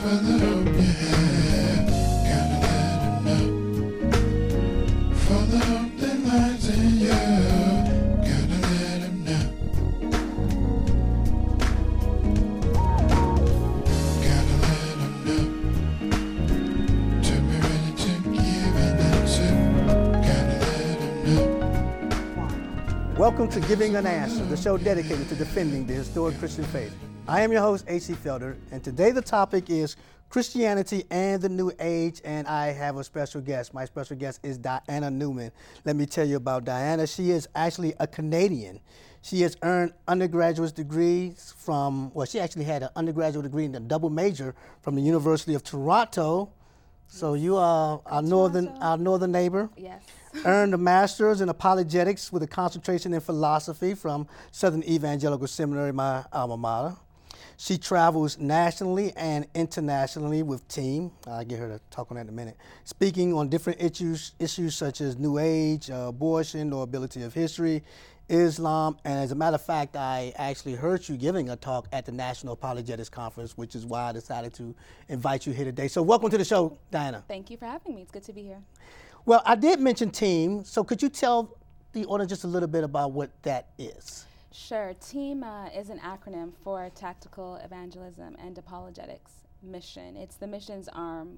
Welcome to Giving an Answer, the show dedicated to defending the historic Christian faith. I am your host, A.C. Felder, and today the topic is Christianity and the New Age, and I have a special guest. My special guest is Diana Newman. Let me tell you about Diana. She is actually a Canadian. She has earned undergraduate degrees from, well, she actually had an undergraduate degree in a double major from the University of Toronto. So you are our northern neighbor. Yes. Earned a master's in apologetics with a concentration in philosophy from Southern Evangelical Seminary, my alma mater. She travels nationally and internationally with team. I'll get her to talk on that in a minute. Speaking on different issues such as New Age, abortion, knowability of history, Islam, and as a matter of fact, I actually heard you giving a talk at the National Apologetics Conference, which is why I decided to invite you here today. So welcome to the show, Diana. Thank you for having me. It's good to be here. Well, I did mention TEAM, so could you tell the audience just a little bit about what that is? Sure. TEAM is an acronym for Tactical Evangelism and Apologetics Mission. It's the missions arm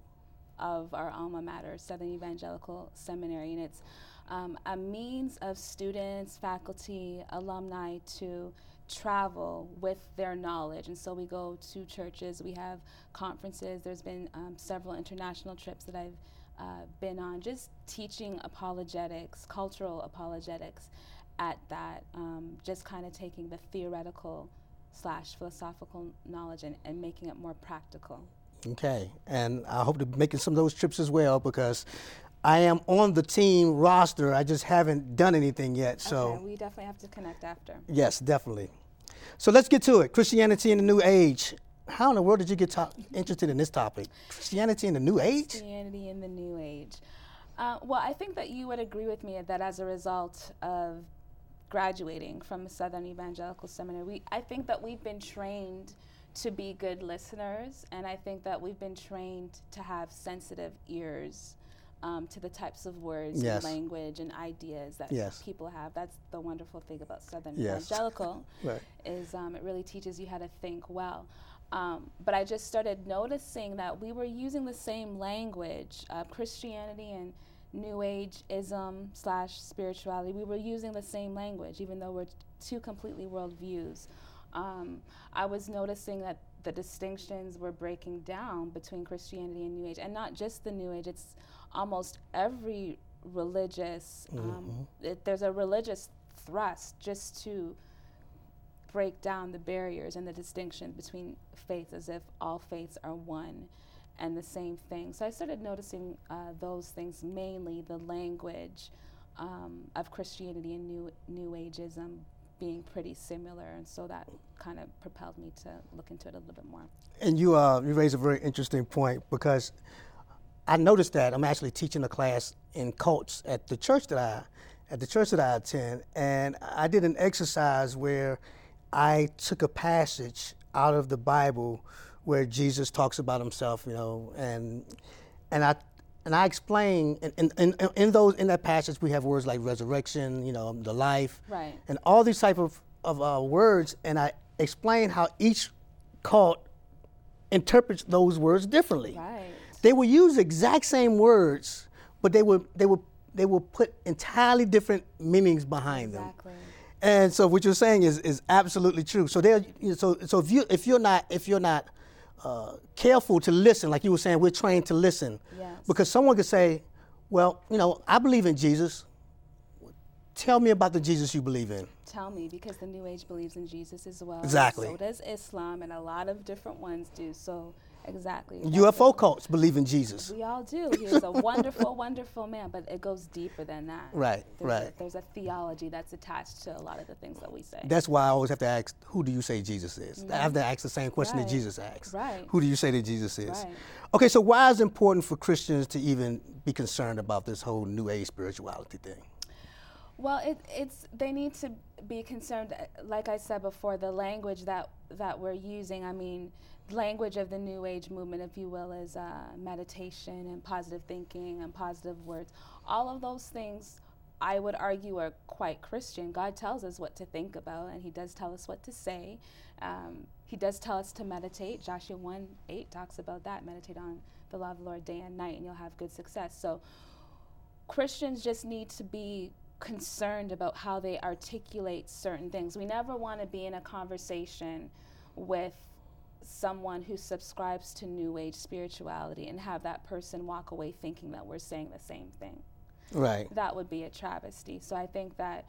of our alma mater, Southern Evangelical Seminary, and it's a means of students, faculty, alumni to travel with their knowledge. And so we go to churches, we have conferences. There's been several international trips that I've been on, just teaching apologetics, cultural apologetics at that, just kind of taking the theoretical / philosophical knowledge and making it more practical. Okay, and I hope to make some of those trips as well because I am on the team roster. I just haven't done anything yet. So okay, we definitely have to connect after. Yes, definitely. So let's get to it. Christianity in the New Age. How in the world did you get interested in this topic? Christianity in the New Age? Christianity in the New Age. Well, I think that you would agree with me that as a result of graduating from Southern Evangelical Seminary, I think that we've been trained to be good listeners, and I think that we've been trained to have sensitive ears to the types of words Yes. and language and ideas that Yes. people have. That's the wonderful thing about Southern Yes. Evangelical, Right. is it really teaches you how to think well. But I just started noticing that we were using the same language, Christianity and New Age-ism / spirituality. We were using the same language, even though we're two completely worldviews. I was noticing that the distinctions were breaking down between Christianity and New Age, and not just the New Age. It's almost every religious, there's a religious thrust just to break down the barriers and the distinctions between faiths, as if all faiths are one and the same thing. So I started noticing those things, mainly the language of Christianity and New Ageism being pretty similar, and so that kind of propelled me to look into it a little bit more. And you raised a very interesting point because I noticed that I'm actually teaching a class in cults at the church that I attend, and I did an exercise where I took a passage out of the Bible where Jesus talks about himself, and I explain in that passage we have words like resurrection, the life, Right. and all these type of words, and I explain how each cult interprets those words differently. Right. They will use the exact same words, but they will put entirely different meanings behind them. Exactly. And so what you're saying is absolutely true. So if you're not careful to listen, like you were saying, we're trained to listen. Yes. Because someone could say, well, I believe in Jesus. Tell me about the Jesus you believe in. Tell me, because the New Age believes in Jesus as well. Exactly. So does Islam, and a lot of different ones do. So exactly. UFO cults believe in Jesus. We all do. He's a wonderful, wonderful man, but it goes deeper than that. Right, right. There's a theology that's attached to a lot of the things that we say. That's why I always have to ask, who do you say Jesus is? I have to ask the same question that Right. Jesus asked. Right. Who do you say that Jesus is? Right. Okay, so why is it important for Christians to even be concerned about this whole New Age spirituality thing? Well, it's they need to be concerned, like I said before, the language that we're using. I mean, language of the New Age movement, if you will, is meditation and positive thinking and positive words. All of those things, I would argue, are quite Christian. God tells us what to think about, and He does tell us what to say. He does tell us to meditate. Joshua 1:8 talks about that. Meditate on the law of the Lord day and night, and you'll have good success. So Christians just need to be concerned about how they articulate certain things. We never want to be in a conversation with someone who subscribes to New Age spirituality and have that person walk away thinking that we're saying the same thing. Right. That would be a travesty. So I think that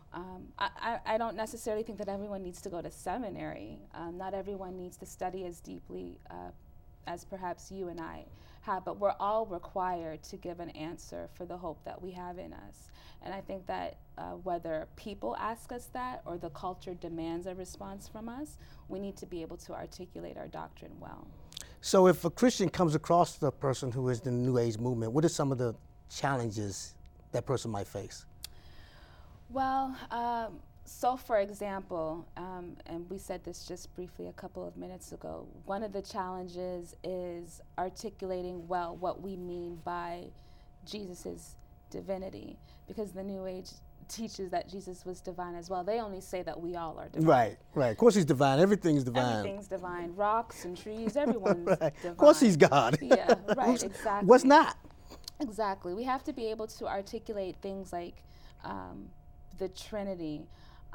I don't necessarily think that everyone needs to go to seminary. Not everyone needs to study as deeply as perhaps you and I have, but we're all required to give an answer for the hope that we have in us. And I think that whether people ask us that or the culture demands a response from us, we need to be able to articulate our doctrine well. So if a Christian comes across the person who is in the New Age movement, what are some of the challenges that person might face? Well, so for example, and we said this just briefly a couple of minutes ago, one of the challenges is articulating well what we mean by Jesus's divinity, because the New Age teaches that Jesus was divine as well. They only say that we all are divine. Right, right. Of course He's divine. Everything's divine. Everything's divine. Rocks and trees, everyone's right. divine. Of course He's God. Yeah, right, exactly. What's not? Exactly. We have to be able to articulate things like the Trinity.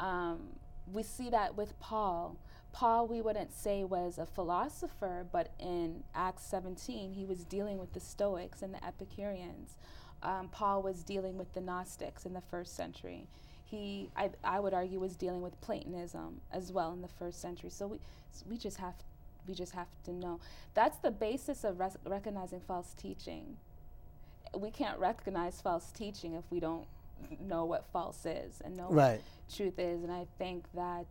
We see that with Paul. Paul, we wouldn't say was a philosopher, but in Acts 17, he was dealing with the Stoics and the Epicureans. Paul was dealing with the Gnostics in the first century. I would argue, was dealing with Platonism as well in the first century. So we just have to know. That's the basis of recognizing false teaching. We can't recognize false teaching if we don't know what false is and know what truth is. And I think that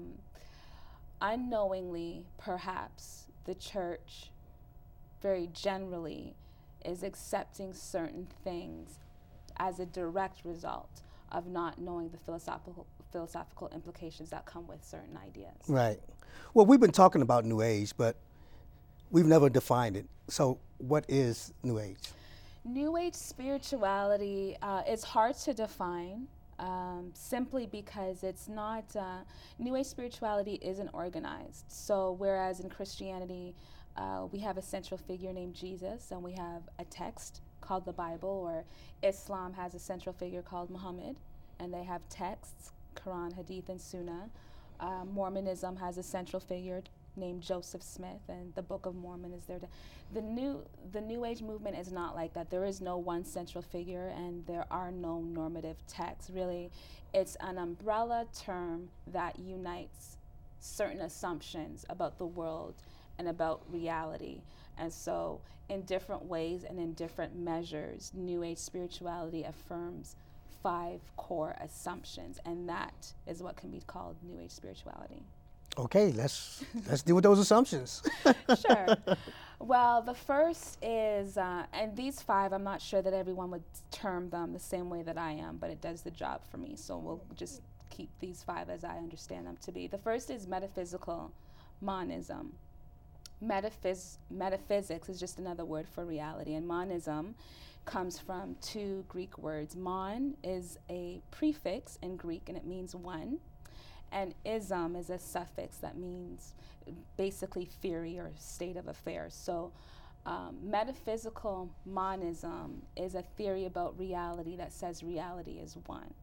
unknowingly, perhaps, the church very generally is accepting certain things as a direct result of not knowing the philosophical implications that come with certain ideas. Right. Well, we've been talking about New Age, but we've never defined it. So what is New Age? New Age spirituality is hard to define simply because it's not, New Age spirituality isn't organized. So whereas in Christianity, we have a central figure named Jesus, and we have a text called the Bible, or Islam has a central figure called Muhammad, and they have texts, Quran, Hadith, and Sunnah. Mormonism has a central figure named Joseph Smith, and the Book of Mormon is there. The New Age movement is not like that. There is no one central figure, and there are no normative texts. Really, it's an umbrella term that unites certain assumptions about the world and about reality. And so in different ways and in different measures, New Age spirituality affirms 5 core assumptions, and that is what can be called New Age spirituality. Okay, let's deal with those assumptions. Sure. Well, the first is, and these 5, I'm not sure that everyone would term them the same way that I am, but it does the job for me. So we'll just keep these 5 as I understand them to be. The first is metaphysical monism. Metaphysics is just another word for reality, and monism comes from 2 Greek words. Mon is a prefix in Greek, and it means one. And ism is a suffix that means basically theory or state of affairs. So metaphysical monism is a theory about reality that says reality is one.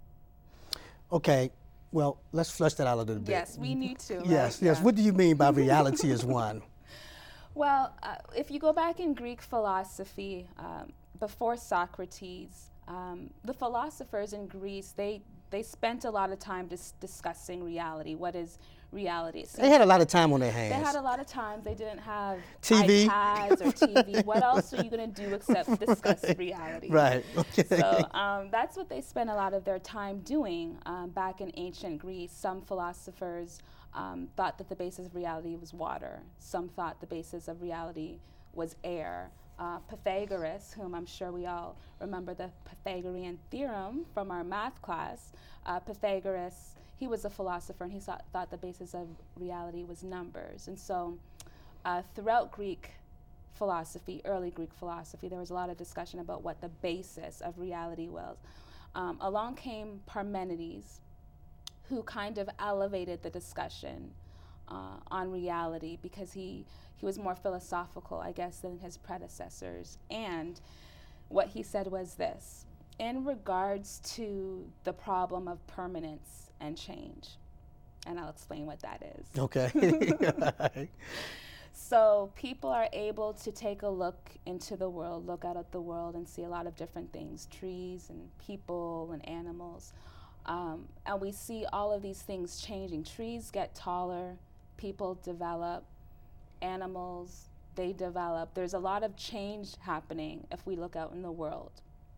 Okay, well, let's flesh that out a little bit. Yes, we need to. Yes, right? yes. Yeah. What do you mean by reality is one? Well, if you go back in Greek philosophy, before Socrates, the philosophers in Greece, they spent a lot of time discussing reality. What is reality? They had a lot of time on their hands. They had a lot of time. They didn't have TV. iPads or TV. What else are you going to do except discuss reality? Right. Okay. So that's what they spent a lot of their time doing back in ancient Greece. Some philosophers thought that the basis of reality was water. Some thought the basis of reality was air. Pythagoras, whom I'm sure we all remember the Pythagorean theorem from our math class, Pythagoras, he was a philosopher, and he thought the basis of reality was numbers. And so throughout Greek philosophy, early Greek philosophy, there was a lot of discussion about what the basis of reality was. Along came Parmenides, who kind of elevated the discussion on reality because he was more philosophical, I guess, than his predecessors. And what he said was this: in regards to the problem of permanence and change, and I'll explain what that is. Okay. So people are able to take a look into the world, look out at the world and see a lot of different things, trees and people and animals. And we see all of these things changing. Trees get taller, people develop, animals, they develop. There's a lot of change happening if we look out in the world.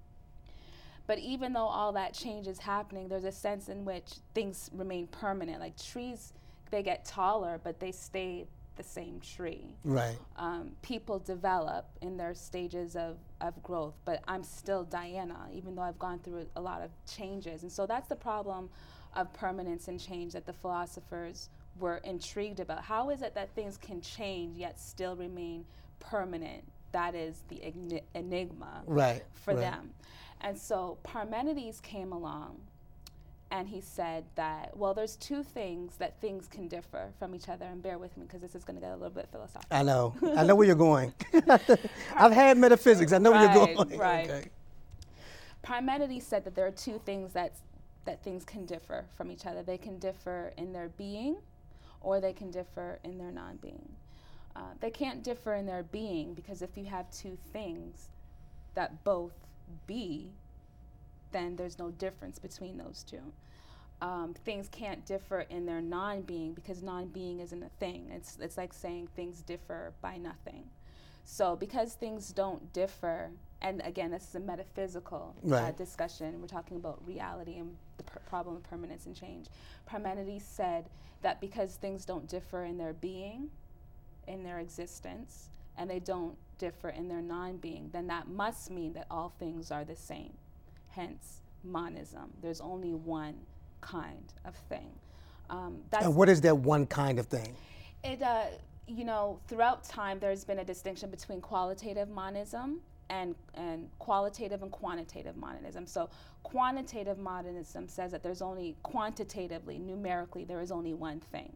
But even though all that change is happening, there's a sense in which things remain permanent. Like trees, they get taller, but they stay the same tree. Right. People develop in their stages of growth, but I'm still Diana, even though I've gone through a lot of changes. And so that's the problem of permanence and change that the philosophers were intrigued about. How is it that things can change yet still remain permanent? That is the enigma for them. And so Parmenides came along and he said that, well, there's two things that things can differ from each other. And bear with me because this is going to get a little bit philosophical. I know where you're going. I've had metaphysics. I know where you're going. Right. Okay. Parmenides said that there are two things that things can differ from each other. They can differ in their being, or they can differ in their non-being. They can't differ in their being because if you have two things that both be, then there's no difference between those two. Things can't differ in their non-being because non-being isn't a thing. It's like saying things differ by nothing. So because things don't differ, and again, this is a metaphysical discussion, we're talking about reality and the problem of permanence and change. Parmenides said that because things don't differ in their being, in their existence, and they don't differ in their non-being, then that must mean that all things are the same. Hence, monism. There's only one kind of thing. And what is that one kind of thing? Throughout time, there's been a distinction between qualitative monism and qualitative and quantitative monism. So quantitative monism says that there's only quantitatively, numerically, there is only one thing.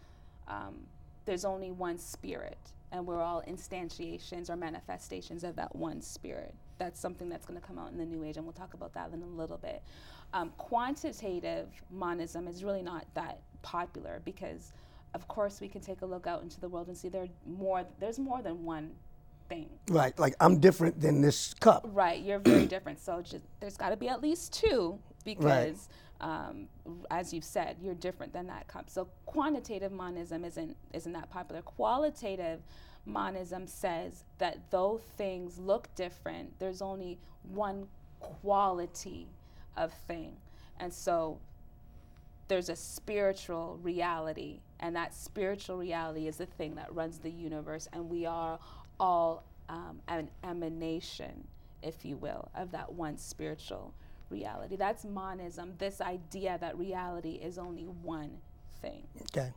There's only one spirit, and we're all instantiations or manifestations of that one spirit. That's something that's going to come out in the New Age, and we'll talk about that in a little bit. Quantitative monism is really not that popular because, of course, we can take a look out into the world and see there's more than one thing. Right, like I'm different than this cup. Right, you're very different. So there's got to be at least two because, as you've said, you're different than that cup. So quantitative monism isn't that popular. Qualitative monism says that though things look different, there's only one quality of thing. And so there's a spiritual reality, and that spiritual reality is the thing that runs the universe, and we are all an emanation, if you will, of that one spiritual reality. That's monism, this idea that reality is only one thing. Okay.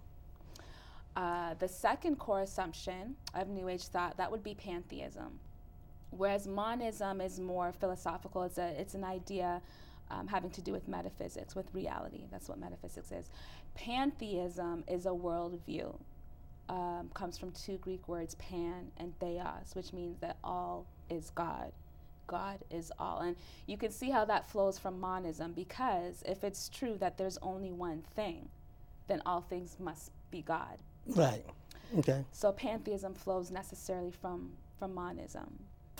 The second core assumption of New Age thought, that would be pantheism. Whereas monism is more philosophical. It's an idea having to do with metaphysics, with reality. That's what metaphysics is. Pantheism is a worldview. Comes from two Greek words, pan and theos, which means that all is God. God is all. And you can see how that flows from monism, because if it's true that there's only one thing, then all things must be God. Right. Okay. So pantheism flows necessarily from monism.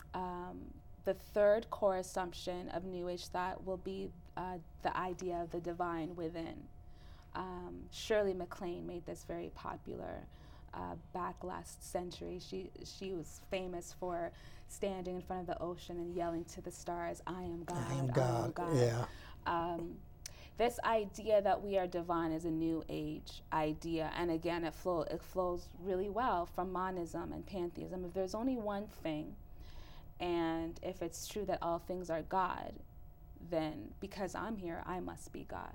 The third core assumption of New Age thought will be the idea of the divine within. Shirley MacLaine made this very popular back last century. She was famous for standing in front of the ocean and yelling to the stars, "I am God, I am God." I am God. Yeah. this idea that we are divine is a New Age idea, and again, it flows really well from monism and pantheism. If there's only one thing, and if it's true that all things are God, then because I'm here, I must be God.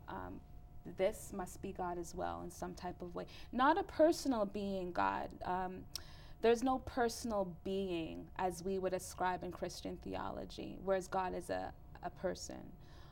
This must be God as well in some type of way. Not a personal being God. There's no personal being as we would ascribe in Christian theology, whereas God is a person,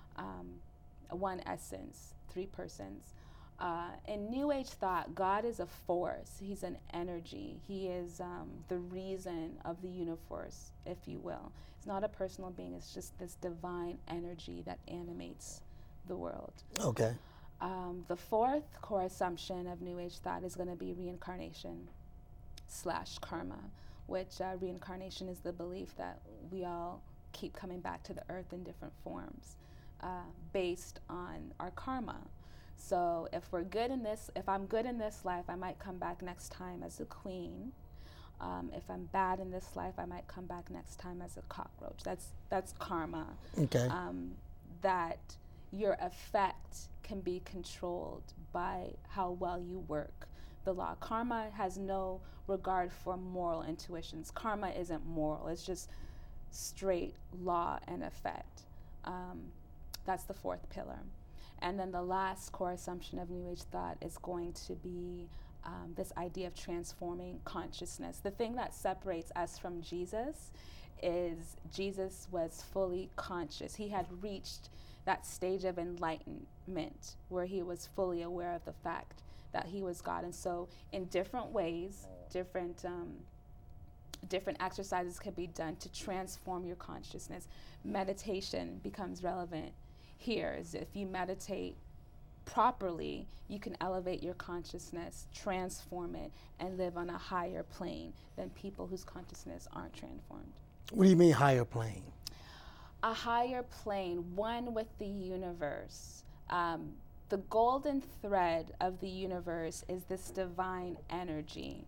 one essence, three persons. In New Age thought, God is a force. He's an energy. He is the reason of the universe, if you will. It's not a personal being. It's just this divine energy that animates the world. Okay. The fourth core assumption of New Age thought is going to be reincarnation / karma, which reincarnation is the belief that we all keep coming back to the earth in different forms based on our karma. So if I'm good in this life, I might come back next time as a queen. If I'm bad in this life, I might come back next time as a cockroach. That's karma. Okay. That your effect can be controlled by how well you work the law. Karma has no regard for moral intuitions. Karma isn't moral. It's just straight law and effect. That's the fourth pillar. And then the last core assumption of New Age thought is going to be this idea of transforming consciousness. The thing that separates us from Jesus is Jesus was fully conscious. He had reached that stage of enlightenment where he was fully aware of the fact that he was God. And so in different ways, different exercises can be done to transform your consciousness. Meditation becomes relevant here. Is if you meditate properly, you can elevate your consciousness, transform it, and live on a higher plane than people whose consciousness aren't transformed. What do you mean higher plane? A higher plane, one with the universe. The golden thread of the universe is this divine energy.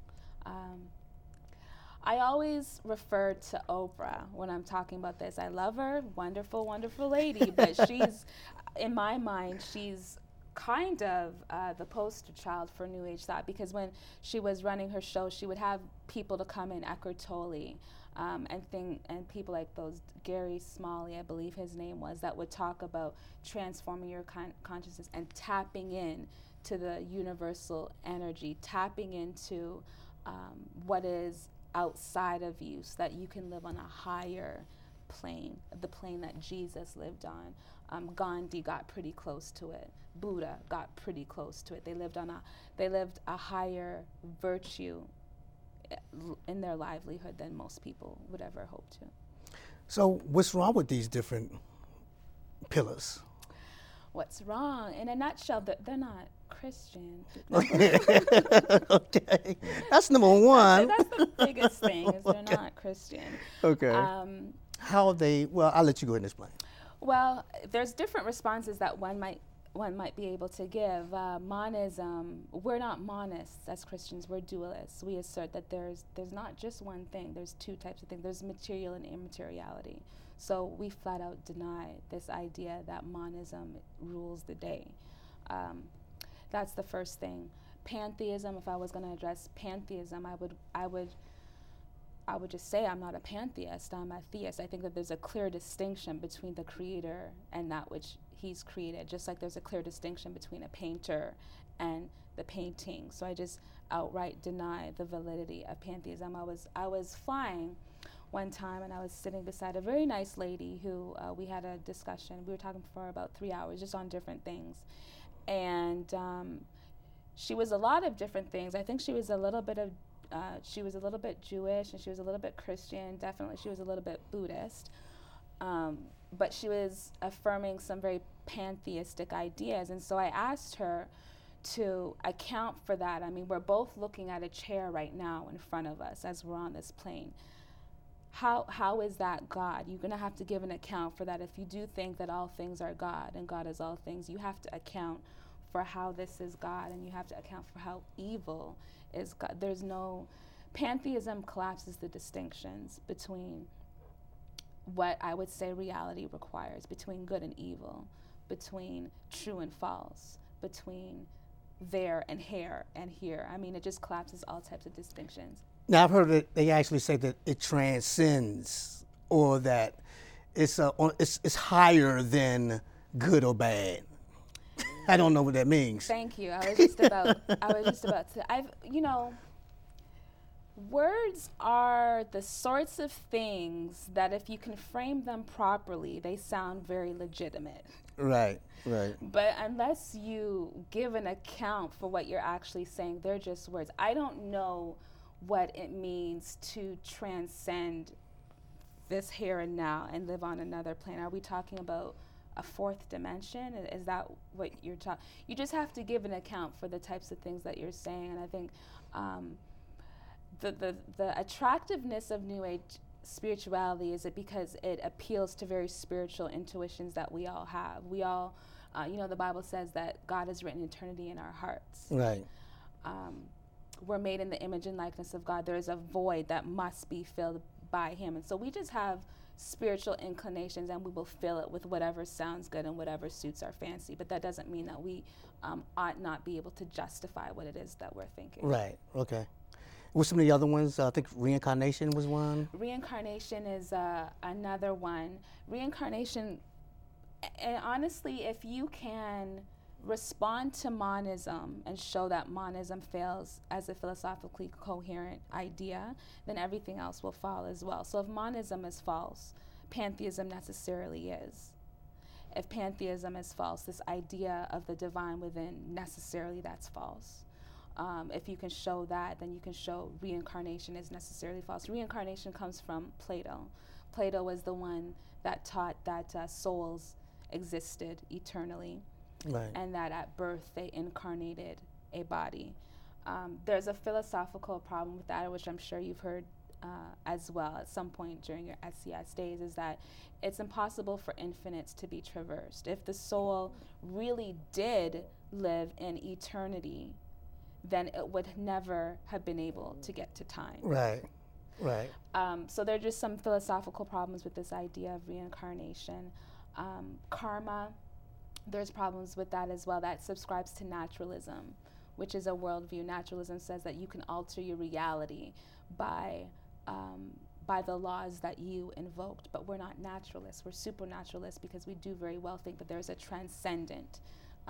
I always refer to Oprah when I'm talking about this. I love her, wonderful, wonderful lady, but she's, in my mind, she's kind of the poster child for New Age thought, because when she was running her show, she would have people to come in, Eckhart Tolle, and people like those, Gary Smalley, I believe his name was, that would talk about transforming your consciousness and tapping in to the universal energy, tapping into what is outside of you so that you can live on a higher plane, the plane that Jesus lived on. Gandhi got pretty close to it. Buddha got pretty close to it. They lived a higher virtue in their livelihood than most people would ever hope to. So what's wrong with these different pillars? What's wrong? In a nutshell, they're not Christian. Okay. Okay. That's number one. That's the biggest thing, is they're not Christian. Okay. How are they, well, I'll let you go ahead and explain. Well, there's different responses that one might be able to give. Monism, we're not monists as Christians, we're dualists. We assert that there's not just one thing, there's two types of things. There's material and immateriality. So we flat out deny this idea that monism rules the day. That's the first thing. Pantheism, if I was going to address pantheism, I would just say I'm not a pantheist, I'm a theist. I think that there's a clear distinction between the creator and that which he's created, just like there's a clear distinction between a painter and the painting. So I just outright deny the validity of pantheism. I was flying one time and I was sitting beside a very nice lady who we had a discussion. We were talking for about 3 hours just on different things. And she was a lot of different things. I think she was a little bit Jewish, and she was a little bit Christian. Definitely she was a little bit Buddhist. But she was affirming some very pantheistic ideas. And so I asked her to account for that. I mean, we're both looking at a chair right now in front of us as we're on this plane. How is that God? You're going to have to give an account for that. If you do think that all things are God and God is all things, you have to account for how this is God, and you have to account for how evil is God. Pantheism collapses the distinctions between what I would say reality requires, between good and evil, between true and false, between there and here and here. I mean, it just collapses all types of distinctions. Now, I've heard that they actually say that it transcends, or that it's higher than good or bad. I don't know what that means. Thank you. I was just about to. Words are the sorts of things that if you can frame them properly, they sound very legitimate. Right, right. But unless you give an account for what you're actually saying, they're just words. I don't know what it means to transcend this here and now and live on another plane. Are we talking about a fourth dimension? Is that what you're talking? You just have to give an account for the types of things that you're saying. And I think the attractiveness of New Age spirituality is it because it appeals to very spiritual intuitions that we all have. We all, the Bible says that God has written eternity in our hearts. Right. We're made in the image and likeness of God. There is a void that must be filled by Him. And so we just have spiritual inclinations, and we will fill it with whatever sounds good and whatever suits our fancy. But that doesn't mean that we ought not be able to justify what it is that we're thinking. Right, okay. What's some of the other ones? I think reincarnation was one. Reincarnation is another one. Reincarnation, and honestly, if you can respond to monism and show that monism fails as a philosophically coherent idea, then everything else will fall as well. So if monism is false, pantheism necessarily is. If pantheism is false, this idea of the divine within, necessarily that's false. If you can show that, then you can show reincarnation is necessarily false. Reincarnation comes from Plato. Plato was the one that taught that souls existed eternally. Right. And that at birth they incarnated a body. There's a philosophical problem with that, which I'm sure you've heard as well at some point during your SCS days, is that it's impossible for infinites to be traversed. If the soul really did live in eternity, then it would never have been able to get to time. Right, right. So there are just some philosophical problems with this idea of reincarnation. Karma, there's problems with that as well. That subscribes to naturalism, which is a worldview. Naturalism says that you can alter your reality by the laws that you invoked, but we're not naturalists. We're supernaturalists because we do very well think that there's a transcendent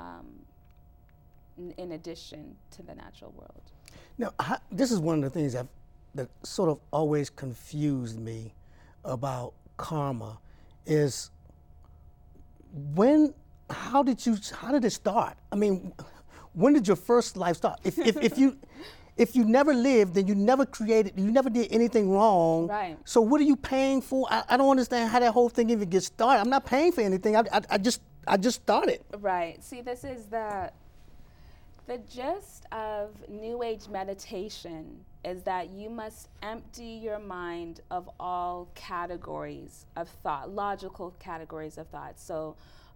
in addition to the natural world. Now, this is one of the things that sort of always confused me about karma is how did it start? I mean, when did your first life start? If you never lived, then you never did anything wrong. Right. So what are you paying for? I don't understand how that whole thing even gets started. I'm not paying for anything. I just started. Right. See, this is the gist of New Age meditation is that you must empty your mind of all categories of thought, logical categories of thought. So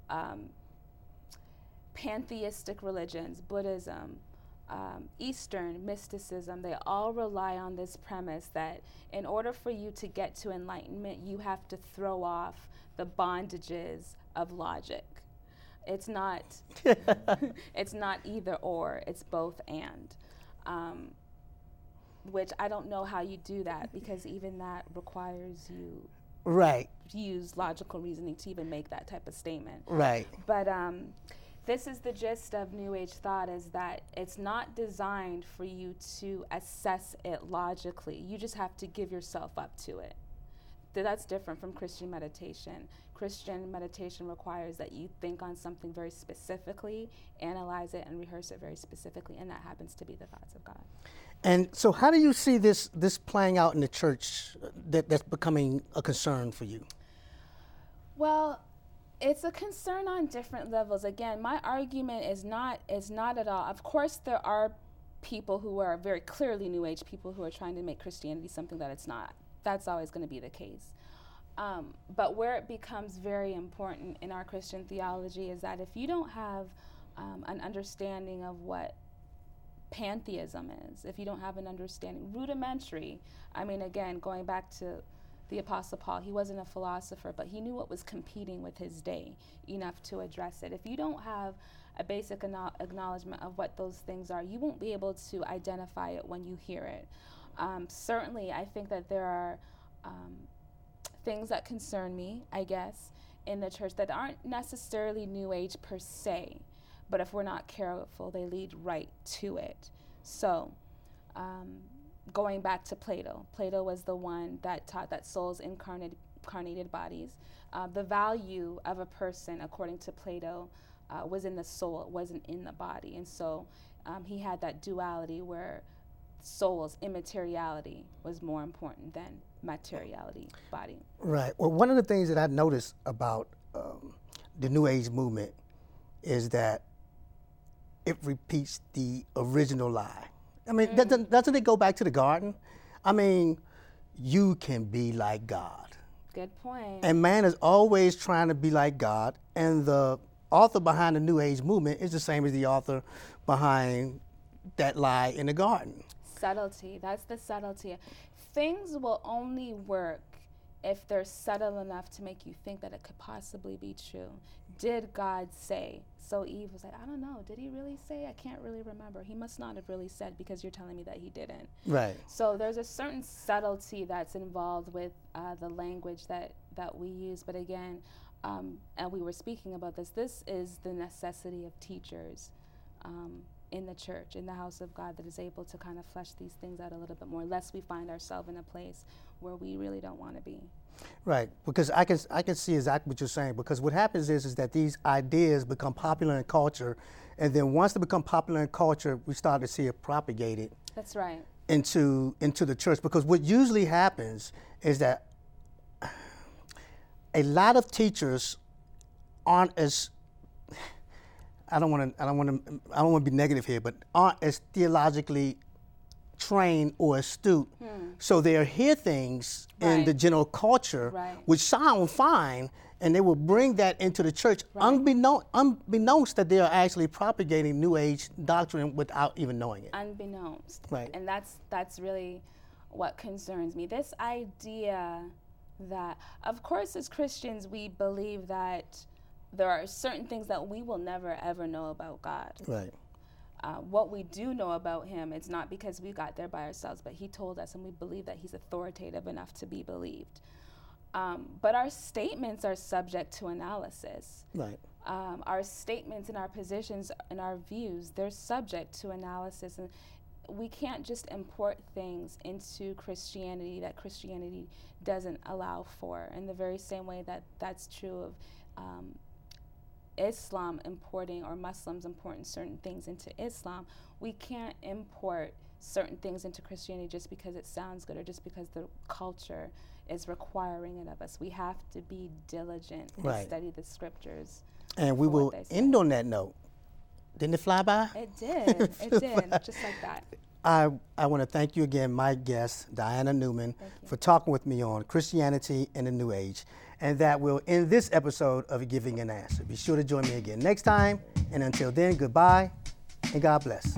pantheistic religions, Buddhism, Eastern mysticism, they all rely on this premise that in order for you to get to enlightenment, you have to throw off the bondages of logic. It's not it's not either or, it's both and. Which I don't know how you do that, because even that requires you right to use logical reasoning to even make that type of statement. Right. But this is the gist of New Age thought, is that it's not designed for you to assess it logically. You just have to give yourself up to it. That's different from Christian meditation. Christian meditation requires that you think on something very specifically, analyze it, and rehearse it very specifically, and that happens to be the thoughts of God. And so how do you see this playing out in the church that's becoming a concern for you? Well, it's a concern on different levels. Again, my argument is not at all. Of course, there are people who are very clearly New Age people who are trying to make Christianity something that it's not. That's always going to be the case. But where it becomes very important in our Christian theology is that if you don't have an understanding of what pantheism is, if you don't have an understanding, rudimentary, I mean, again, going back to the Apostle Paul. He wasn't a philosopher, but he knew what was competing with his day enough to address it. If you don't have a basic acknowledgement of what those things are, you won't be able to identify it when you hear it. Certainly, I think that there are things that concern me, I guess, in the church that aren't necessarily New Age per se, but if we're not careful, they lead right to it. So, going back to Plato, Plato was the one that taught that souls incarnated bodies. The value of a person, according to Plato, was in the soul, it wasn't in the body. And so he had that duality where soul's immateriality was more important than materiality, body. Right. Well, one of the things that I noticed about the New Age movement is that it repeats the original lie. I mean, doesn't it go back to the garden? I mean, you can be like God. Good point. And man is always trying to be like God, and the author behind the New Age movement is the same as the author behind that lie in the garden. Subtlety, that's the subtlety. Things will only work if they're subtle enough to make you think that it could possibly be true. Did God say? So Eve was like, I don't know, did he really say? I can't really remember. He must not have really said because you're telling me that he didn't. Right. So there's a certain subtlety that's involved with the language that we use. But again, and we were speaking about this is the necessity of teachers in the church, in the house of God, that is able to kind of flesh these things out a little bit more, lest we find ourselves in a place where we really don't want to be. Right, because I can see exactly what you're saying, because what happens is that these ideas become popular in culture, and then once they become popular in culture, we start to see it propagated. That's right. Into the church, because what usually happens is that a lot of teachers aren't as, I don't want to be negative here, but aren't as theologically trained or astute. So they'll hear things in the general culture which sound fine, and they will bring that into the church unbeknownst that they are actually propagating New Age doctrine without even knowing it. Unbeknownst. Right. And that's really what concerns me. This idea that, of course, as Christians, we believe that there are certain things that we will never, ever know about God. Right. What we do know about him, it's not because we got there by ourselves, but he told us, and we believe that he's authoritative enough to be believed. But our statements are subject to analysis. Right. Our statements and our positions and our views, they're subject to analysis. And we can't just import things into Christianity that Christianity doesn't allow for. In the very same way that that's true of Islam importing, or Muslims importing certain things into Islam, we can't import certain things into Christianity just because it sounds good or just because the culture is requiring it of us. We have to be diligent and study the scriptures. And we will end on that note. Didn't it fly by? It did. It did, just like that. I want to thank you again, my guest, Diana Newman, for talking with me on Christianity in the New Age. And that will end this episode of Giving an Answer. Be sure to join me again next time. And until then, goodbye and God bless.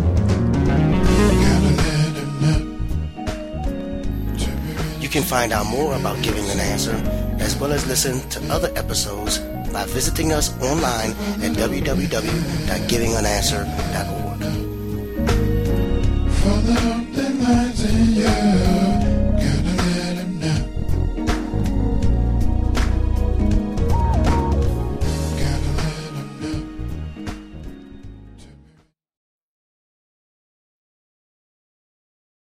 You can find out more about Giving an Answer, as well as listen to other episodes, by visiting us online at www.givingananswer.org.